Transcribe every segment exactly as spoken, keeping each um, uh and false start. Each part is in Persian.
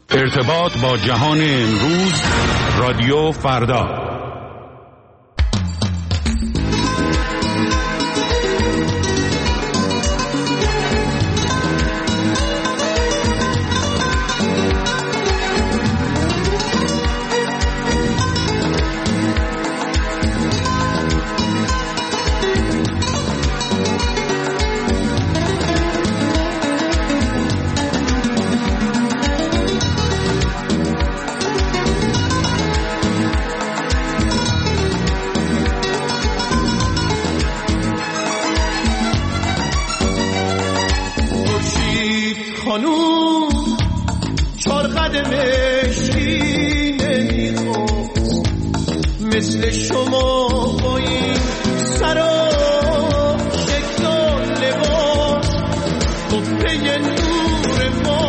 ارتباط با جهان امروز، رادیو فردا. مثل شما با این سر و شکل و لباس، قبه نور ما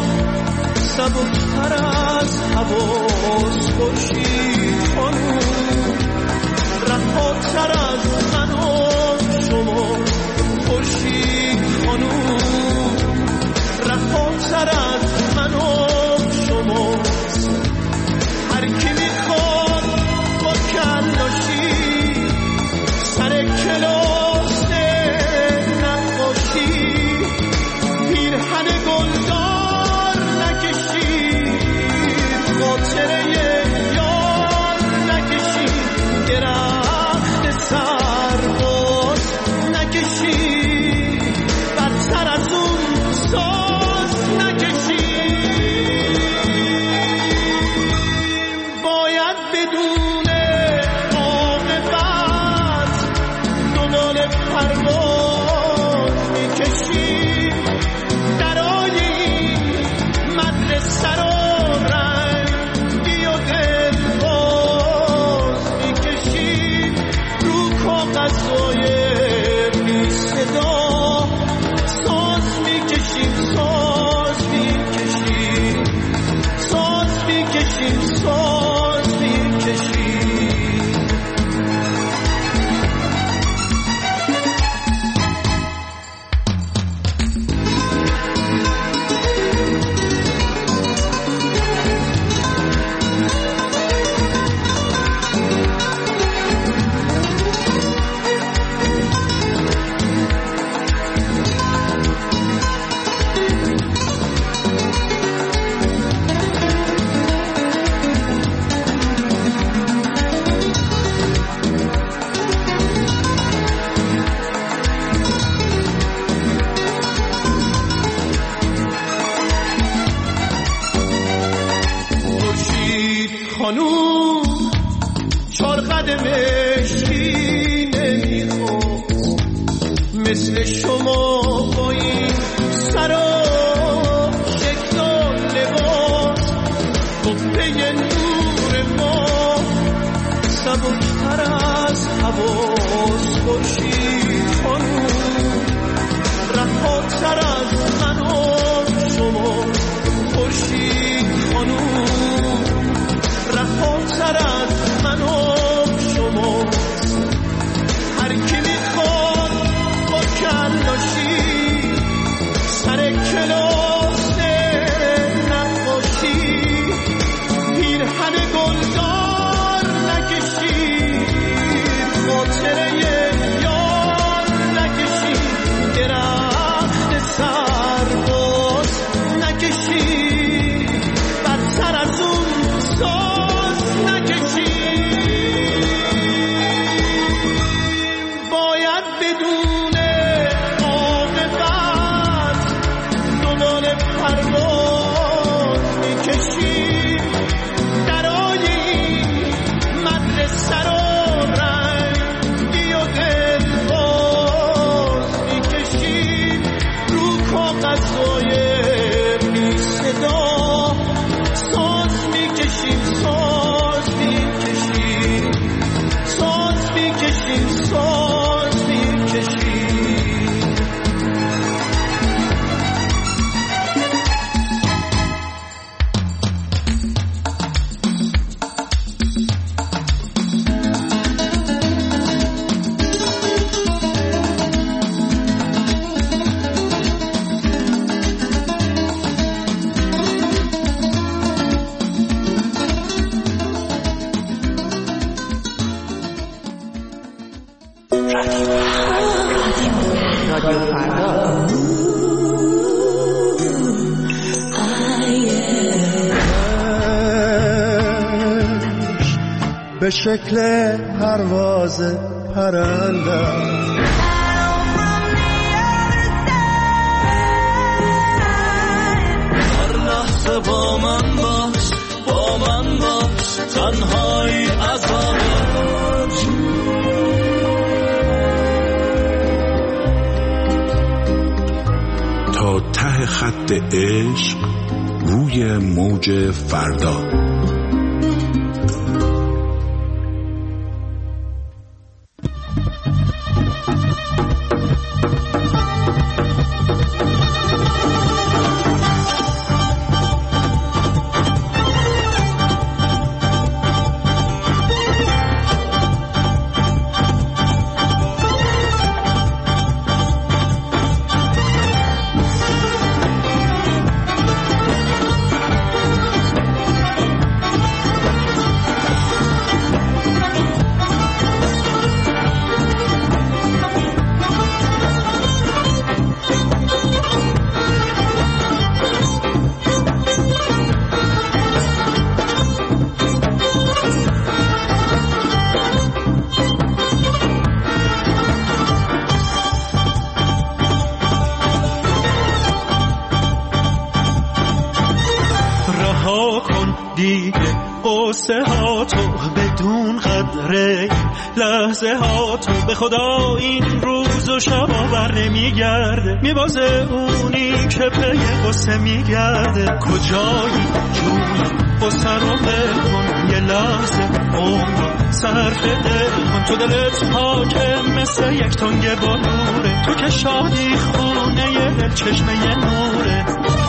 سبکتر از حواس. خورشید خانوم رهاتر از من و شما، خورشید خانوم رهاتر از من و شما. هر کی میخواد با کلاشی سر کلاس نقاشی پیرهن گلدار نکشید، خاطره یار نکشید، درخت سرباز نکشید، بدتر از اون ساز نکشید. باید بدون عاقبت دنبال پرواز میکشید، درای این مدرسه رو رنگی و دلباز میکشید، رو کاغذهای بی صدا ساز میکشید، ساز میکشید، ساز میکشید، ساز میکشید. خانوم چار قدم مشکی نمیخواست، مثل شما با این سر و شکل و لباس، قبه نور ما سبکتر از حواس. خورشید خانوم رهاتر از من و شما، خورشید خانوم رهاتر از من و شما. هر کی میخواد با کلاشی سر کلاس نقاشی پیرهن گلدار نکشید، خاطره یار نکشید، درخت سرباز نکشید، بدتر از اون ساز نکشید. باید بدون عاقبت دنبال پرواز میکشید، درای این مدرسه رو رنگی و دلباز میکشید، رو کاغذهای بی صدا ساز میکشید، ساز میکشید، ساز میکشید، ساز میکشید. به شکل پرواز پرنده هر لحظه با من باش با من باش تنهایی عذابت تا ته خط عشق روی موج فردا. قصه ها تو بدون قدره لحظه ها تو به خدا این روز و شب بر نمیگرده میبازه اونی که پی قصه میگرده کجایی جون قصه رو بکن یه لحظه عمر صرف دل کن تو دلت پاکه مثل یک تنگ بلوره تو که شادی خونه یه دل چشمه یه نوره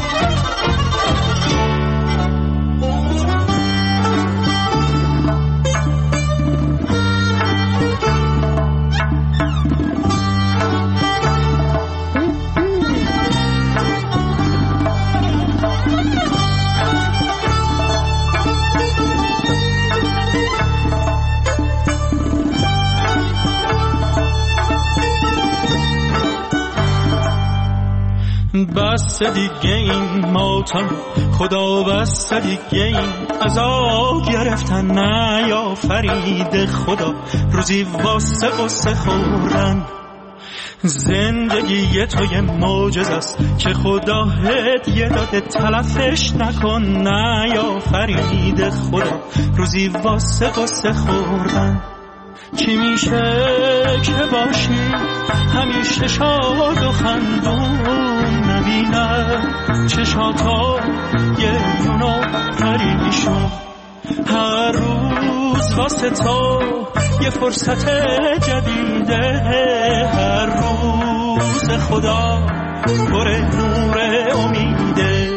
بس دیگه این ماتم خدا بس دیگه این عذاب گرفتن نه یا فرید خدا روزی واسه قصه خوردن زندگی تو یه معجزه است که خدا هدیه داده تلفش نکن نه یا فرید خدا روزی واسه قصه خوردن چی میشه که باشی همیشه شاد و خندون نبینه چشاتا یه یونو پریشون هر روز واسه تو یه فرصت جدیده هر روز خدا پر نور امیده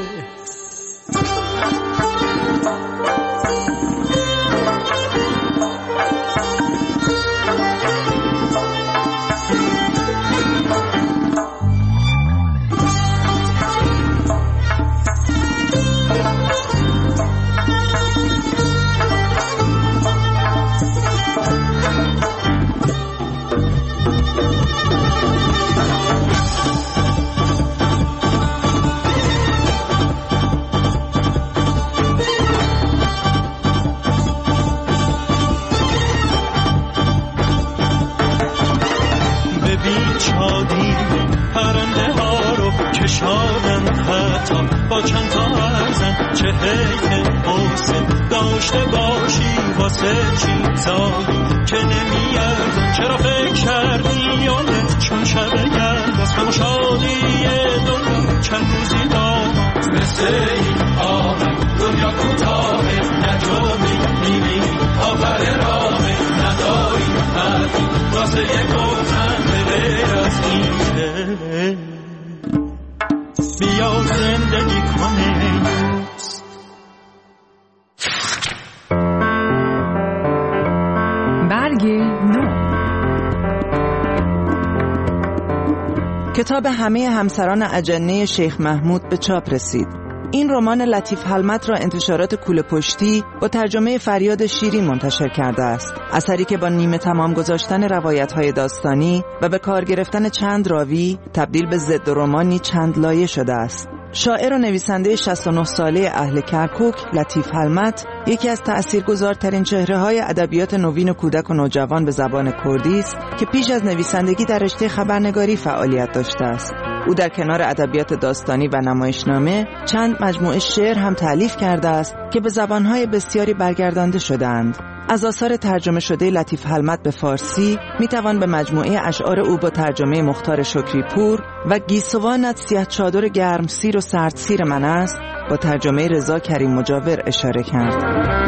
با چند تا ارزن چه حیف حسن داشته باشی واسه چیزایی که نمیارزن چرا فکر کردی یادت چون شب گرد از همه شادی دنیا چند روزی داماد مثل این آمد دنیا کوتاه نجومی میبینی آفر راه نداری حرفی واسه یه گفتن به غیر از این بیا زندگی کنه برگ نو. کتاب همه همسران اجنه شیخ محمود به چاپ رسید. این رمان لطیف حلمت را انتشارات کوله پشتی با ترجمه فریاد شیری منتشر کرده است. اثری که با نیمه تمام گذاشتن روایت‌های داستانی و به کار گرفتن چند راوی تبدیل به ضد رمانی چند لایه شده است. شاعر و نویسنده شصت و نه ساله اهل کرکوک لطیف حلمت یکی از تأثیرگذارترین چهره‌های ادبیات نوین کودک و نوجوان به زبان کردی است که پیش از نویسندگی در رشته خبرنگاری فعالیت داشته است. او در کنار ادبیات داستانی و نمایشنامه چند مجموعه شعر هم تألیف کرده است که به زبان‌های بسیاری برگردانده شده‌اند. از آثار ترجمه شده لطیف حلمت به فارسی میتوان به مجموعه اشعار او با ترجمه مختار شکری پور و گیسوانت سیاه چادر گرم سیر و سرد سیر من است با ترجمه رضا کریم مجاور اشاره کرد.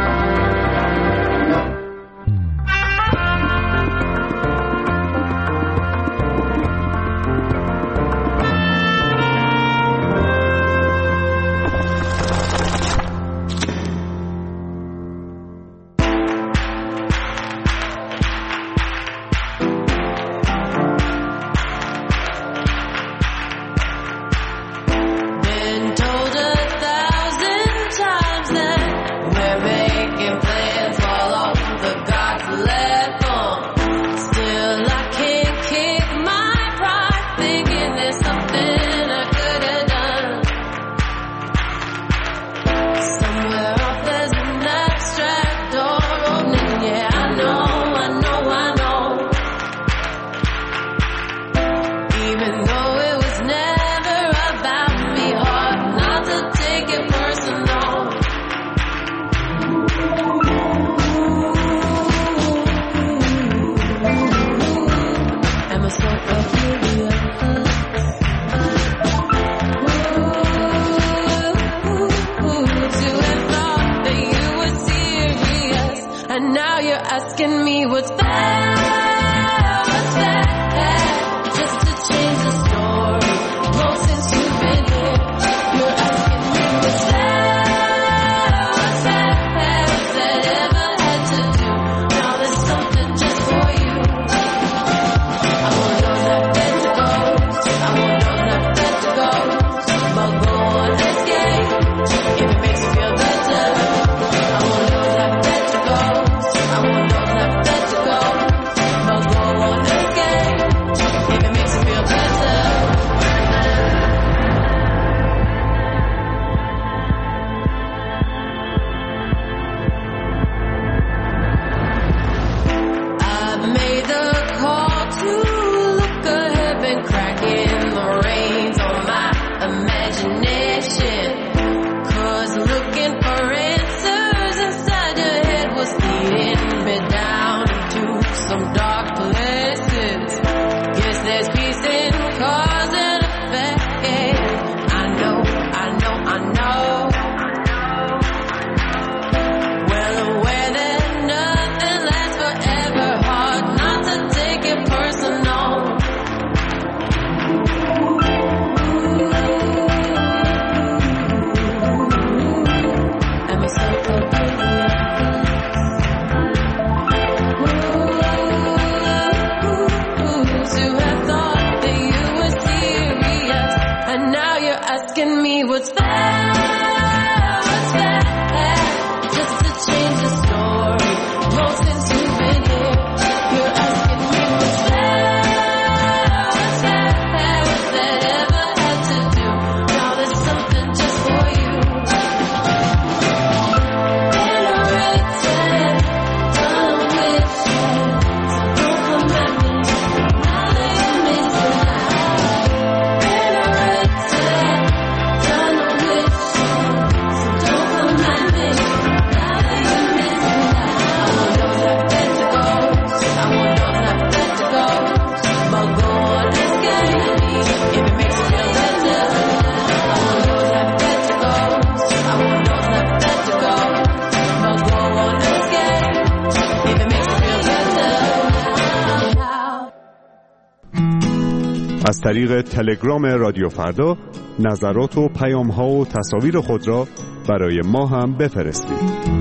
از طریق تلگرام رادیو فردا نظرات و پیام‌ها و تصاویر خود را برای ما هم بفرستید.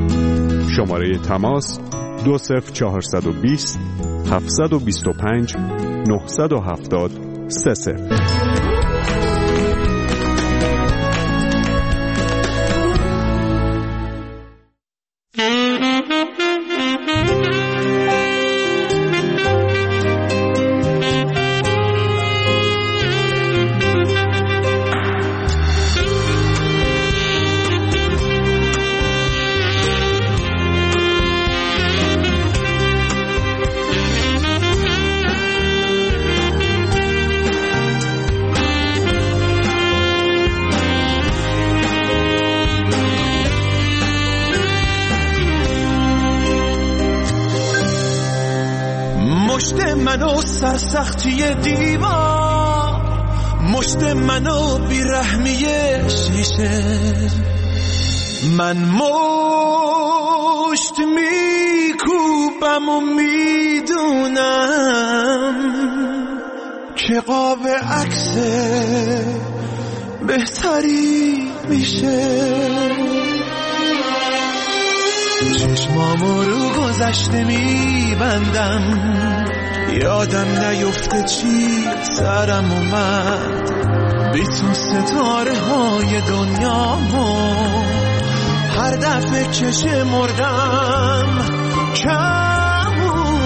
شماره تماس دو صفر چهارصد و بیست هفتصد و بیست و پنج نهصد و هفتاد سه صفر. مشت منو سرسختی دیوار، مشت منو بیرحمی شیشه. من مشت میکوبم و میدونم که قاب عکس بهتری میشه. چشمامو رو گذشته میبندم، یادم نیفته چی سرم اومد، بی تو ستاره های دنیامو هر دفعه که شمردم کم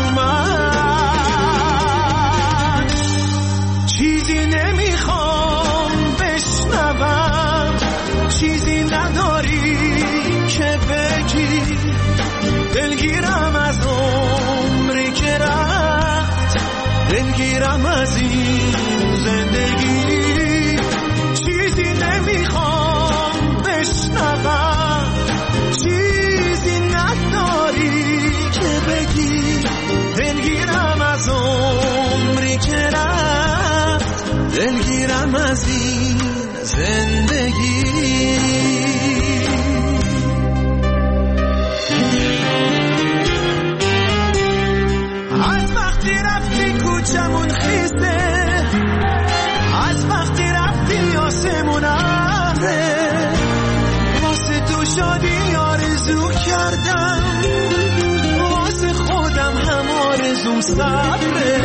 اومد. چیزی نمیخوام بشنوم، چیزی نداری که بگی، دلگیرم از عمری که رفت، دلگیرم از این زندگی. چیزی نمیخوام بشنوم، چیزی نداری که بگی، دلگیرم از عمری که رفت، دلگیرم از این زندگی. از وقتی رفتی کوچمون خیسته، از وقتی رفتی آسمون ابره، واسه تو شادی آرزو کردم، واسه خودم هم آرزوم صبره.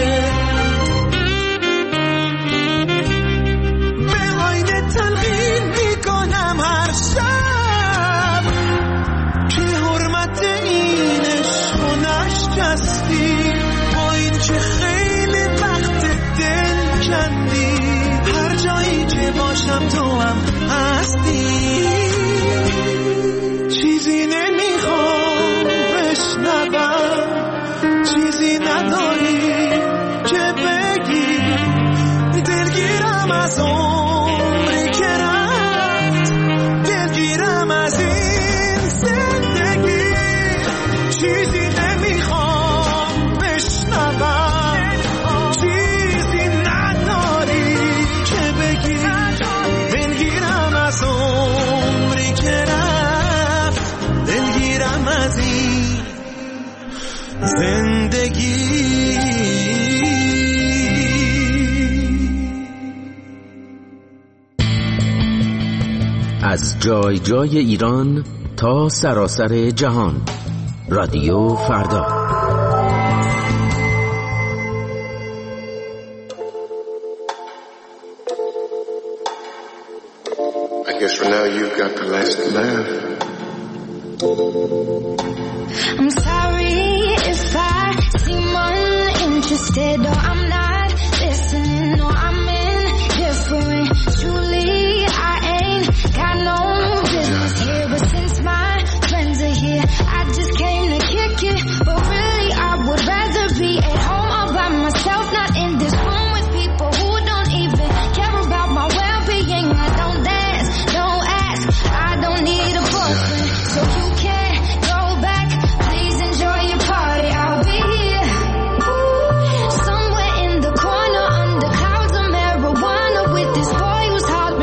به آینه تلقین میکنم هر شب که حرمت این عشق و نشکستی، با این که خیلی وقت دل کندی، هر جایی که باشم تو هم هستی. چیزی نمیخوام بشنوم، چیزی نداری که بگی، دلگیرم از عمری که رفت، دلگیرم از این زندگی. چیزی نمیخوام بشنوم، چیزی نداری که بگی، دلگیرم از عمری که رفت، دلگیرم از این زندگی. از جای جای ایران تا سراسر جهان، رادیو فردا. I guess for now you've got the last laugh. I'm sorry if I seem uninterested, or I'm not listening, or I'm indifferent. Truly, I ain't got no business here, but since my friends are here, I just came to kick it. But really, I would rather be at home all by myself, not in this room with people who don't even care about my well-being. I don't dance, don't ask, I don't need a boyfriend, so you can't go back. Please enjoy your party, I'll be here, ooh, somewhere in the corner under clouds of marijuana with this boy who's hard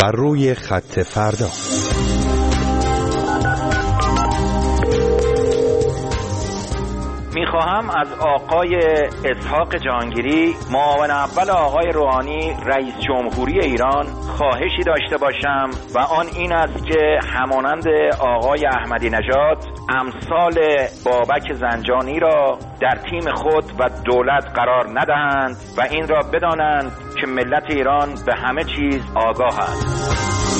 بر روی خط فردا. میخواهم از آقای اسحاق جهانگیری، معاون اول آقای روحانی رئیس جمهوری ایران، خواهشی داشته باشم و آن این است که همانند آقای احمدی نژاد امثال بابک زنجانی را در تیم خود و دولت قرار ندهند و این را بدانند که ملت ایران به همه چیز آگاه است.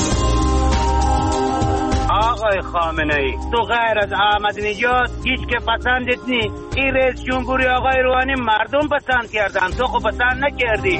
آقای خامنه‌ای، تو غیر از احمدی نژاد هیچ که پسندت نی. این رئیس جمهوری آقای روحانی مردم پسند کردن، تو خب پسند نکردی.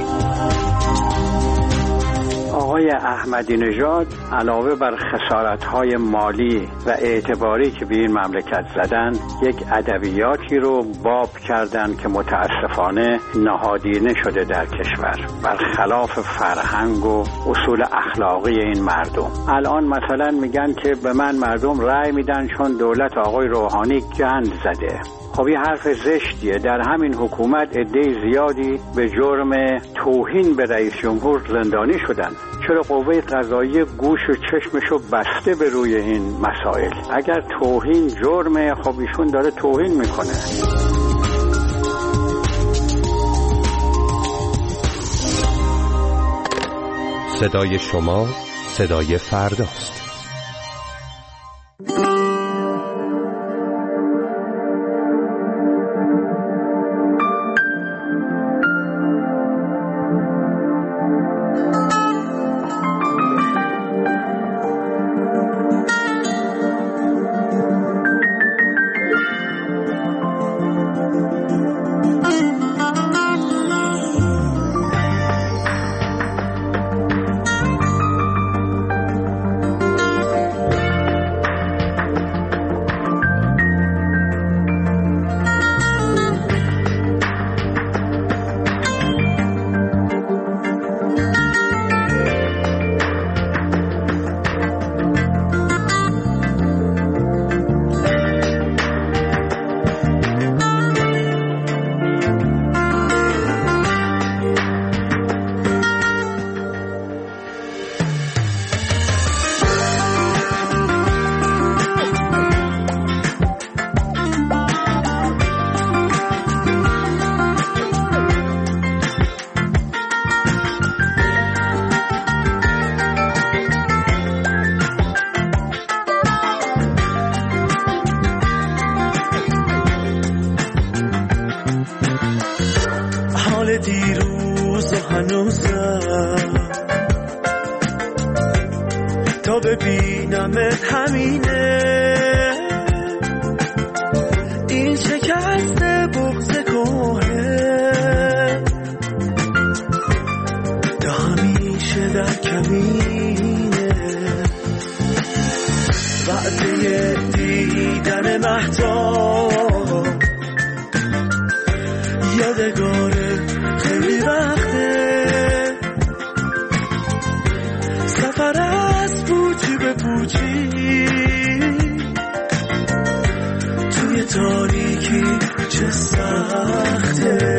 آقای احمدی نژاد علاوه بر خسارت‌های مالی و اعتباری که به این مملکت زدن، یک ادبیاتی رو باب کردن که متاسفانه نهادینه شده در کشور، برخلاف فرهنگ و اصول اخلاقی این مردم. الان مثلا میگن که به من مردم رأی میدن چون دولت آقای روحانی گند زده. خب این حرف زشتیه. در همین حکومت عده زیادی به جرم توهین به رئیس جمهور زندانی شدن. چرا قوه قضاییه گوش و چشمشو بسته به روی این مسائل؟ اگر توهین جرمه، خب ایشون داره توهین میکنه. صدای شما صدای فرداست. دیروز و هنوزم تا ببینمت همینه. این شکست بغض کوه تا همیشه در کمینه. وعده دیدن مهتاب یادگاره خیلی وقته. سفر از پوچی به پوچی توی تاریکی چه سخته.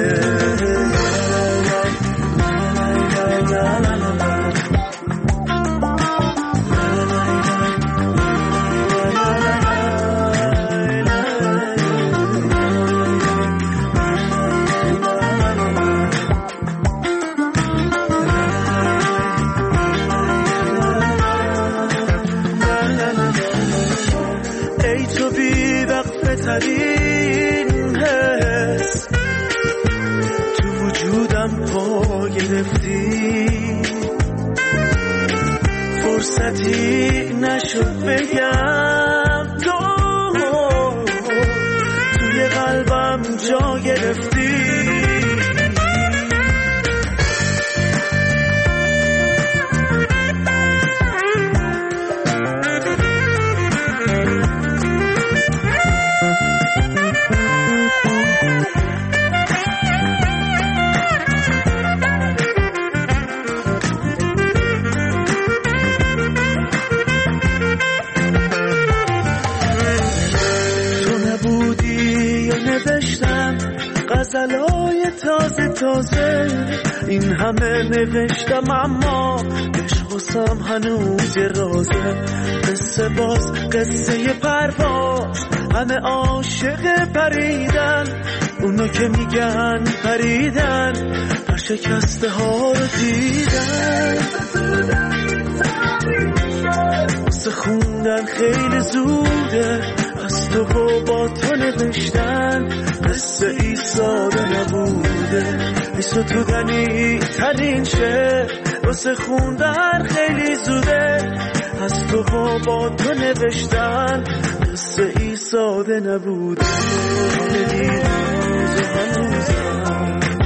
ترین حس تو وجودم پا گرفتی. فرصتی نشد بگم تو توی قلبم جا گرفتی. غزلای تازه تازه این همه نوشتم اما عشق واسم هنوز یه رازه. قصه باز قصه پرواز، همه عاشق پریدن، اونا که میگن پریدن پر شکسته ها رو دیدن. واسه خوندن خیلی زوده، از تو و با تو نوشتن قصه ای ساده نبوده. ایسا تو دنی ترین شعر، واسه خوندن خیلی زوده، از تو و با تو نوشتن قصه ای ساده نبوده. همه دیروز و هنوزم